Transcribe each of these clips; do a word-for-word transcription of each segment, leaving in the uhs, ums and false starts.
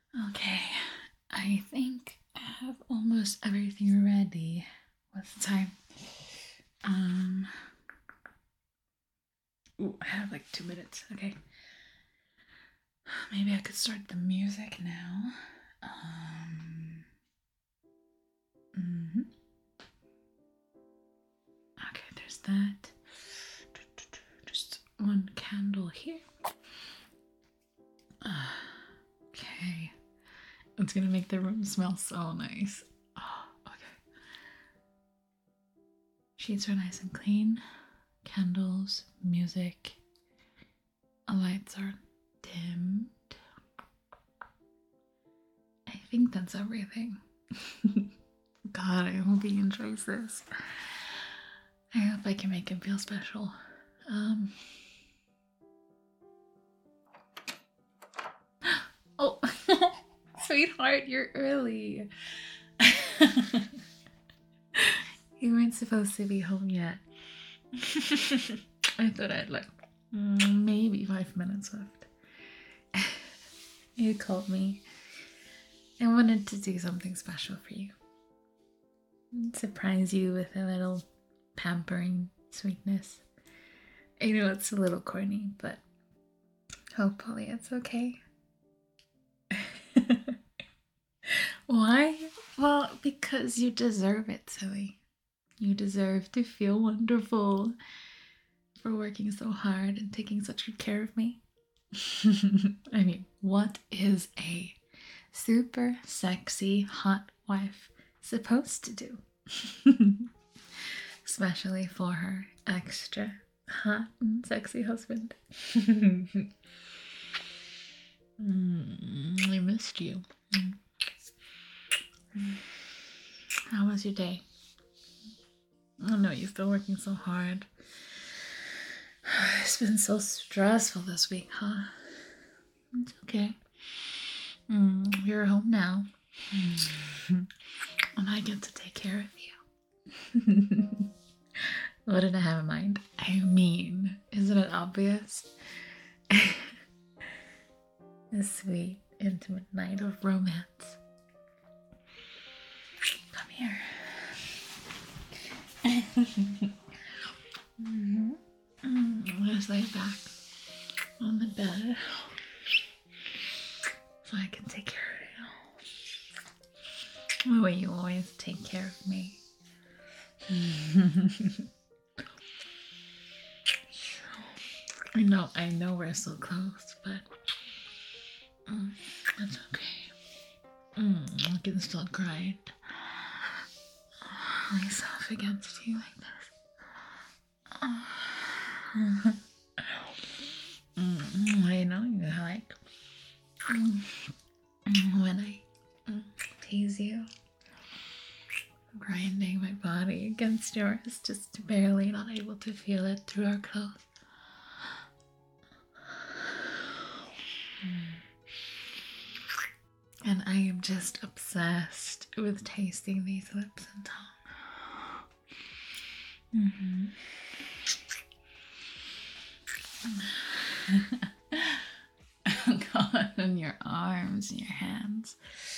Okay, I think I have almost everything ready. What's the time? Um, ooh, I have like two minutes. Okay, maybe I could start the music now. Um, mhm. Okay, there's that. Just one candle here. Okay, it's gonna make the room smell so nice. Oh, okay. Sheets are nice and clean. Candles, music. Lights are dimmed. I think that's everything. God, I hope he enjoys this. I hope I can make him feel special. Um. Oh, sweetheart, you're early. You weren't supposed to be home yet. I thought I'd like maybe five minutes left. You called me. I wanted to do something special for you. Surprise you with a little pampering sweetness. I know it's a little corny, but hopefully it's okay. Why? Well, because you deserve it, silly. You deserve to feel wonderful for working so hard and taking such good care of me. I mean, what is a super sexy hot wife supposed to do? Especially for her extra hot and sexy husband. mm, I missed you. How was your day? I know you've been working so hard. It's been so stressful this week, huh? It's okay. Mm, you're home now. And I get to take care of you. What did I have in mind? I mean, isn't it obvious? A sweet, intimate night of romance. Come here. mm-hmm. mm, let's lay back on the bed so I can take care of you. The way you always take care of me. I know, I know we're so close, but mm, that's okay. Mm, I can still cry. Myself against you like this. mm, I know you like mm, when I mm, tease you, grinding my body against yours, just barely not able to feel it through our clothes. And I am just obsessed with tasting these lips and tongue. Mm-hmm. Oh God, and your arms and your hands.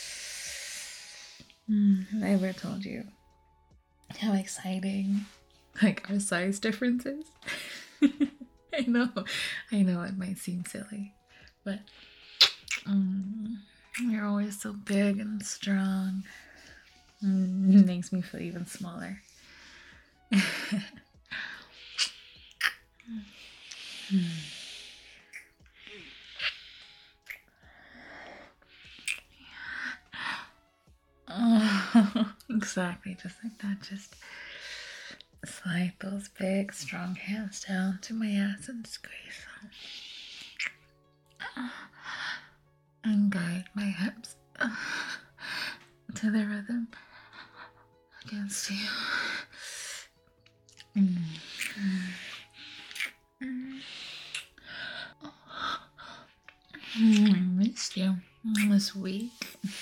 Mm, have I ever told you how exciting like our size differences? I know, I know it might seem silly, but um, you're always so big and strong. Mm, it makes me feel even smaller. Oh, exactly, just like that. Just slide those big, strong hands down to my ass and squeeze them. And guide my hips to the rhythm against you. Mm. Mm. Mm. I missed you this week.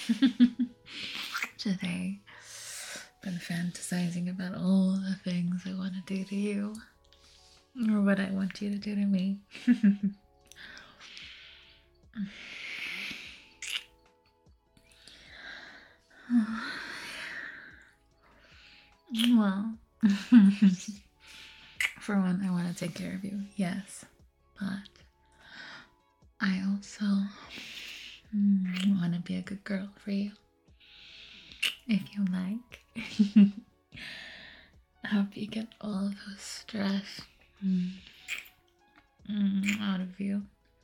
Today, been fantasizing about all the things I want to do to you, or what I want you to do to me. Well, for one, I want to take care of you, yes, but I also mm, want to be a good girl for you. If you like. I hope you get all of the stress mm, mm, out of you.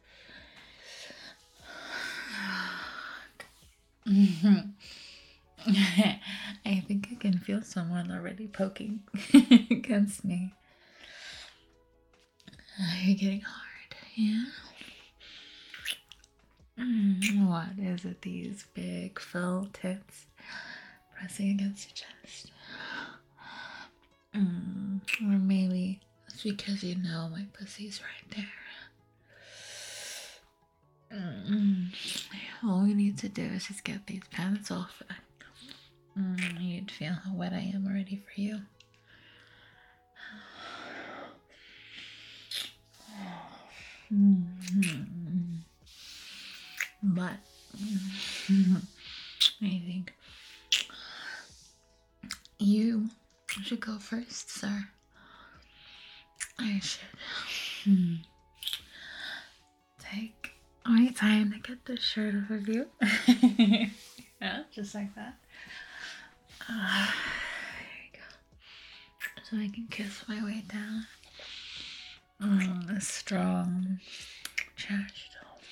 I think I can feel someone already poking against me. You're getting hard, yeah? Mm, what is it, these big full tits pressing against your chest? Mm, or maybe it's because you know my pussy's right there. Mm, all we need to do is just get these pants off. Mm, you'd feel how wet I am already for you. Mm-hmm. But I think you should go first, sir. I should hmm, take my time to get this shirt off of you. Yeah, just like that. Uh, there you go. So I can kiss my way down. Mm, a strong chest.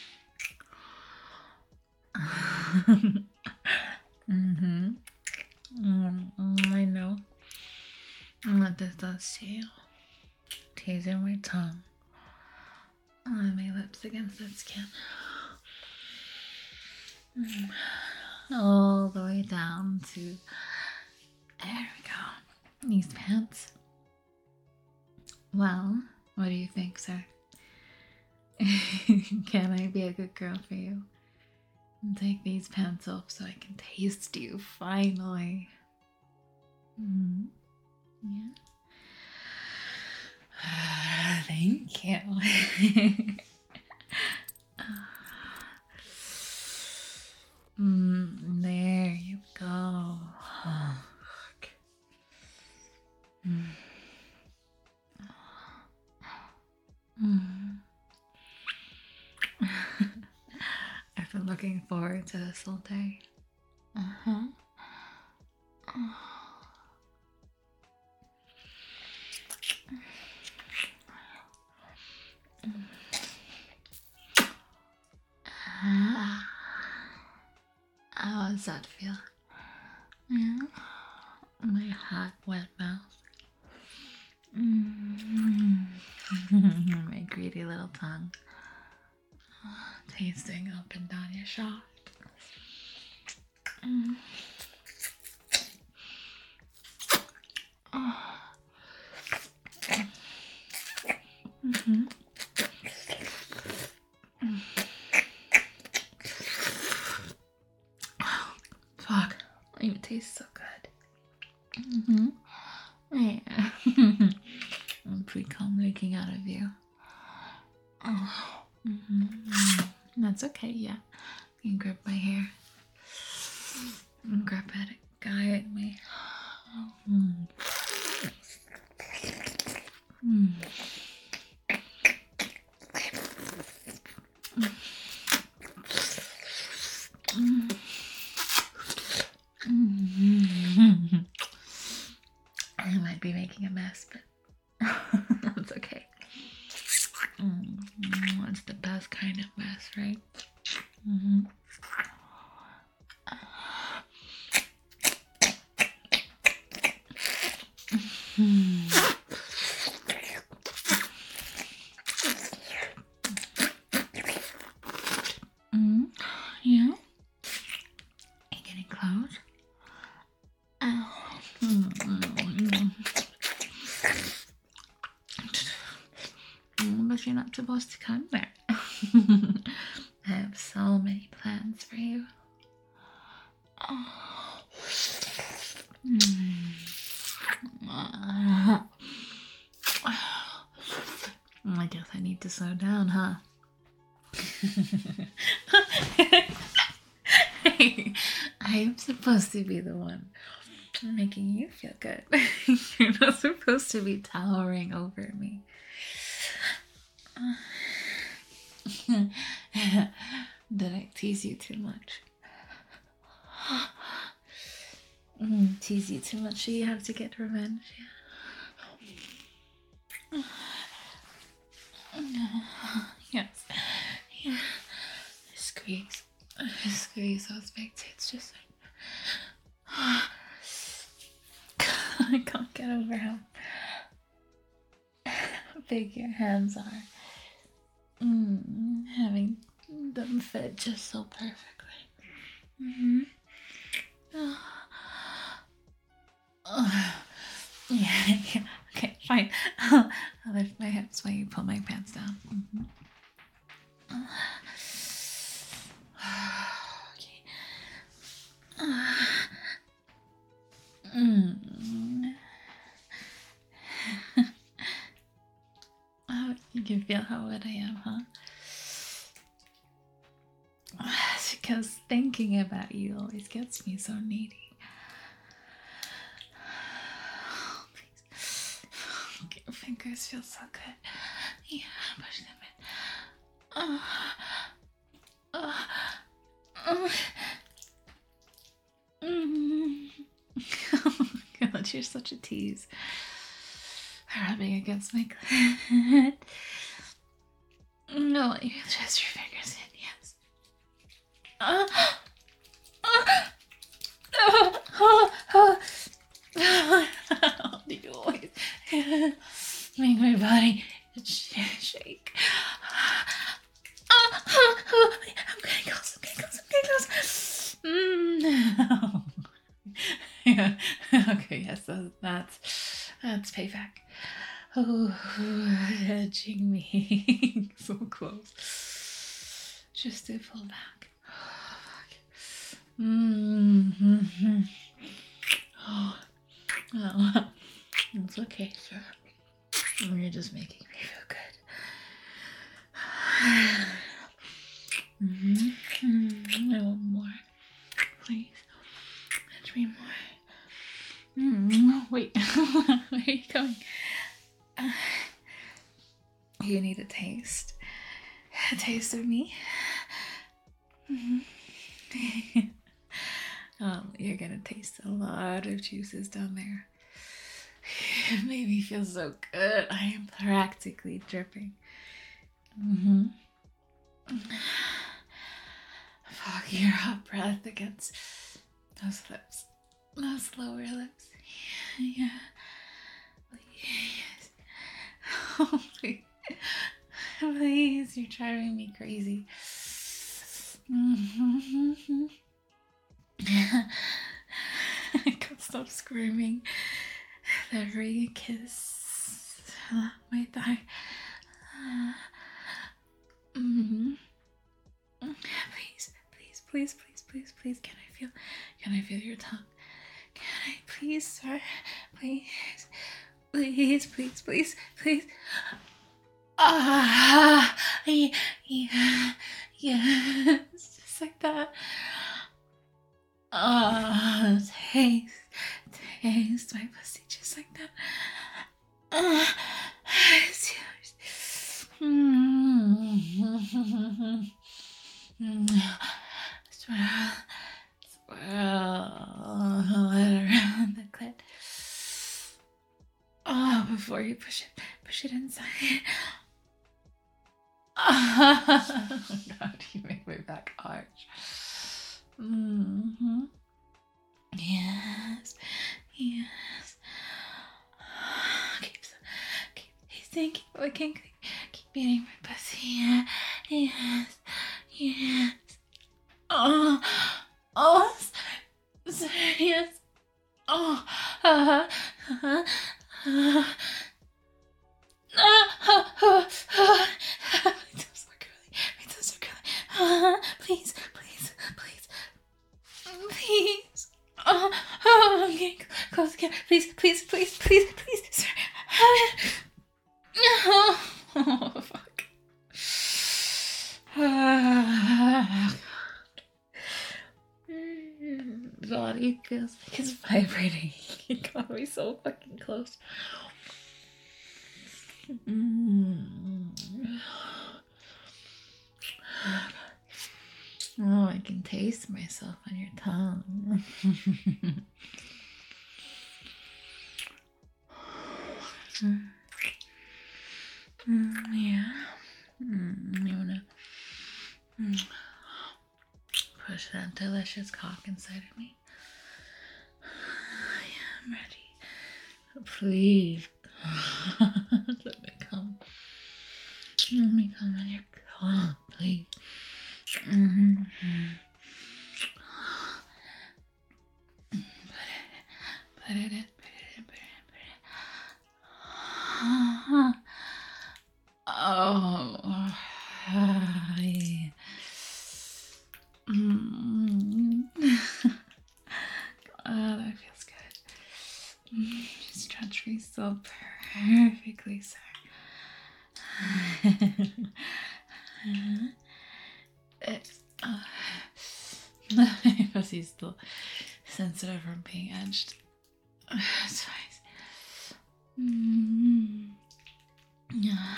Mm-hmm. Mm, I know what this does to you. Teasing my tongue on my lips against that skin. Mm. All the way down to, there we go, these pants. Well, what do you think, sir? Can I be a good girl for you? And take these pants off so I can taste you, finally. Mm. Yeah. Thank you. mm, there you go. mm. Mm. I've been looking forward to this all day. Uh-huh. How does that feel? Yeah. My hot, wet mouth. Mm. My greedy little tongue. Tasting up and down your shaft. Mm. Oh. Mm-hmm. Mm. Fuck. It tastes so good. Mm-hmm. Yeah. I'm pretty calm looking out of you. Oh. Mm-hmm. That's okay, yeah. You can grab my hair. And grab at it. Guide me. Mm. Mm. Mm. Mm. I might be making a mess, but that's okay. Mm. It's the best kind of mess, right? Mm-hmm. Mm. Mm. Yeah. Are you getting close? Oh. Mm. Mm. But you're not supposed to come there. I have so many plans for you. Oh. Mm. I guess I need to slow down, huh? I I'm supposed to be the one making you feel good. You're not supposed to be towering over me. Did I tease you too much? Mm, tease you too much, so you have to get revenge. Yes. Yeah. Squeeze. Squeeze those big tits just like. I can't get over how big your hands are. Mm, having them fit just so perfectly. Mm-hmm. Oh. Oh. Yeah, yeah. Okay, fine. I'll, I'll lift my hips while you pull my pants down. Mm-hmm. Okay. Mm. Oh, you can feel how wet I am, huh? It's because thinking about you always gets me so needy. Oh, please. Okay, your fingers feel so good. Yeah, push them in. Oh. Oh. Oh. Mm. Oh my god, you're such a tease. Rubbing against my clit. No, you just your fingers in, yes. Uh, uh, oh, oh, oh. Oh, you always make my body shake. Oh, oh, oh. I'm getting close, I'm getting close, I'm getting close. Mm. Yeah. Okay, yes, that's that's payback. Oh, edging me so close. Just to pull back. Oh, fuck. Mm-hmm. Oh, oh, it's okay, sir. You're just making me feel good. Mm-hmm. Mm-hmm. I want more. Please. Touch me more. Mm-hmm. Wait. Where are you going? Uh, you need a taste. A taste of me. Mm-hmm. Um, you're gonna taste a lot of juices down there. It made me feel so good. I am practically dripping. Mm-hmm. Fuck your hot breath against those lips. Those lower lips. Yeah. Please. Oh, please. Please, you're driving me crazy. Mm-hmm. I can't stop screaming. Every kiss my thigh. Mm-hmm. Please, please, please, please, please, please. Can I feel? Can I feel your tongue? Can I please, sir? Please, please, please, please, please. Ah, yeah, yeah, yeah. Just like that. Ah, oh, taste, taste my pussy just like that. Ah, uh, it's yours. Mm-hmm. Swirl, swirl it around the clit. Oh, before you push it, push it inside. Oh god, you make my back arch. Mm-hmm. Yes, yes. Keep, keep tasting, keep looking, keep, keep beating my pussy. Yeah. Yes, yes. Oh, oh, yes. Oh, uh, uh, uh. My toes are curly. My toes are curly. Uh, please, please, please, please. Oh, oh, I'm getting close again. Please, please, please, please, please, sir. Oh, oh fuck. Oh, God. body feels like it's vibrating. It got me so fucking close. Mm. Oh, I can taste myself on your tongue. mm, yeah. Mm, you wanna mm, push that delicious cock inside of me? Yeah, I'm ready. Please. Let me come. Let me come on your cock, please. Mm-hmm. Put it, put it in, put it in, put it in, put it in. Oh, yeah. Mm. Oh, that feels good. Mm, stretch me so perfectly, sir. It's, uh, my pussy's still sensitive from being edged. It's fine. Mm. Yeah.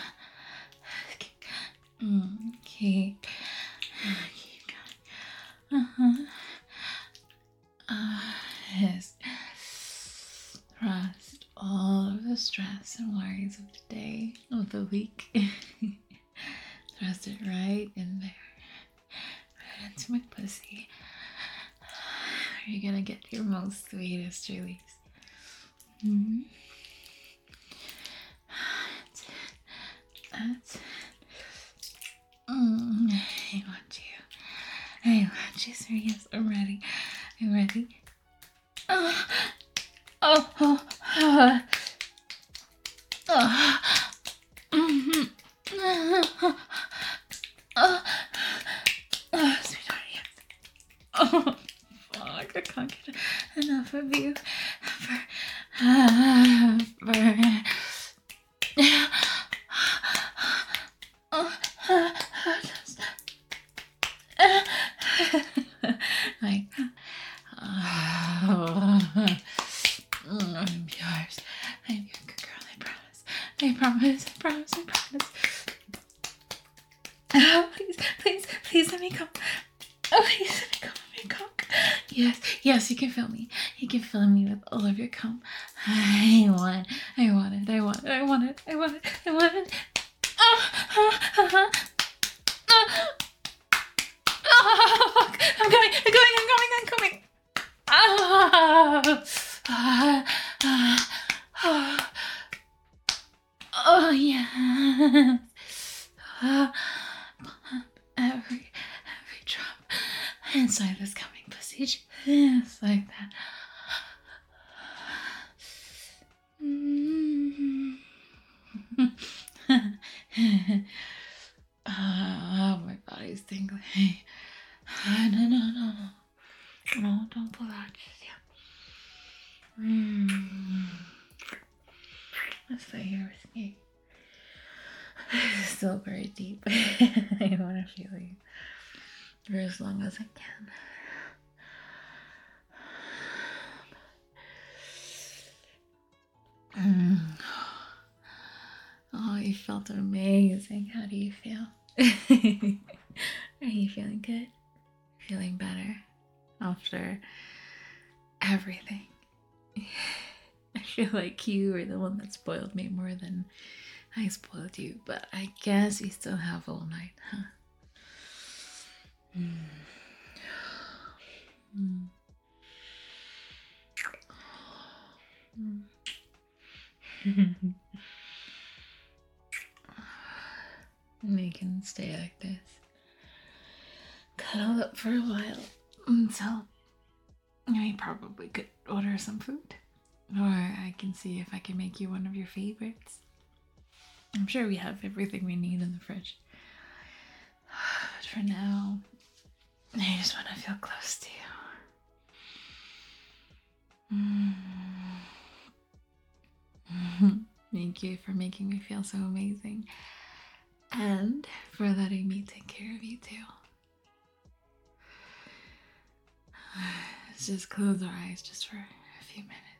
Mm. Keep, keep going. Uh-huh. Uh, yes. Trust all of the stress and worries of the day, of the week. Thrust it right in there. Right into my pussy. You're gonna get your most sweetest release. Mm-hmm. That's it. That's it. Mm, I want you. I want you, sir. Yes, I'm ready. I'm ready. Oh, oh, oh, oh. Oh. Mm-hmm. Oh, oh, oh, sweetheart, yes. Oh, fuck, I can't get enough of you. For, uh, for, like, oh, I'm yours. I'm your good girl, I promise. I promise, I promise, I promise. Oh, please, please, please let me come. Oh, please let me come on your cock. Yes, yes, you can feel me. You can fill me with all of your cum. I want, I want it, I want it, I want it, I want it, I want it. Oh, oh, oh, oh. Oh. Oh, I'm coming, I'm coming, I'm coming, I'm coming. Oh, oh, oh, oh, oh yeah. Oh, every, every drop inside this coming pussy, just like that. Mm-hmm. Oh, my body's tingling. No, no, no, no. No, don't pull out just yet. Mm. Let's stay here with me. It's still very deep. I want to feel you for as long as I can. Mm. Oh, you felt amazing. How do you feel? Are you feeling good? Feeling better after everything? I feel like you were the one that spoiled me more than I spoiled you, but I guess we still have all night, huh? Mm. Mm. Mm. We can stay like this, cuddle up for a while until we probably could order some food, or I can see if I can make you one of your favorites. I'm sure we have everything we need in the fridge. But for now, I just want to feel close to you. Mm. Thank you for making me feel so amazing, and for letting me take care of you too. Let's just close our eyes just for a few minutes.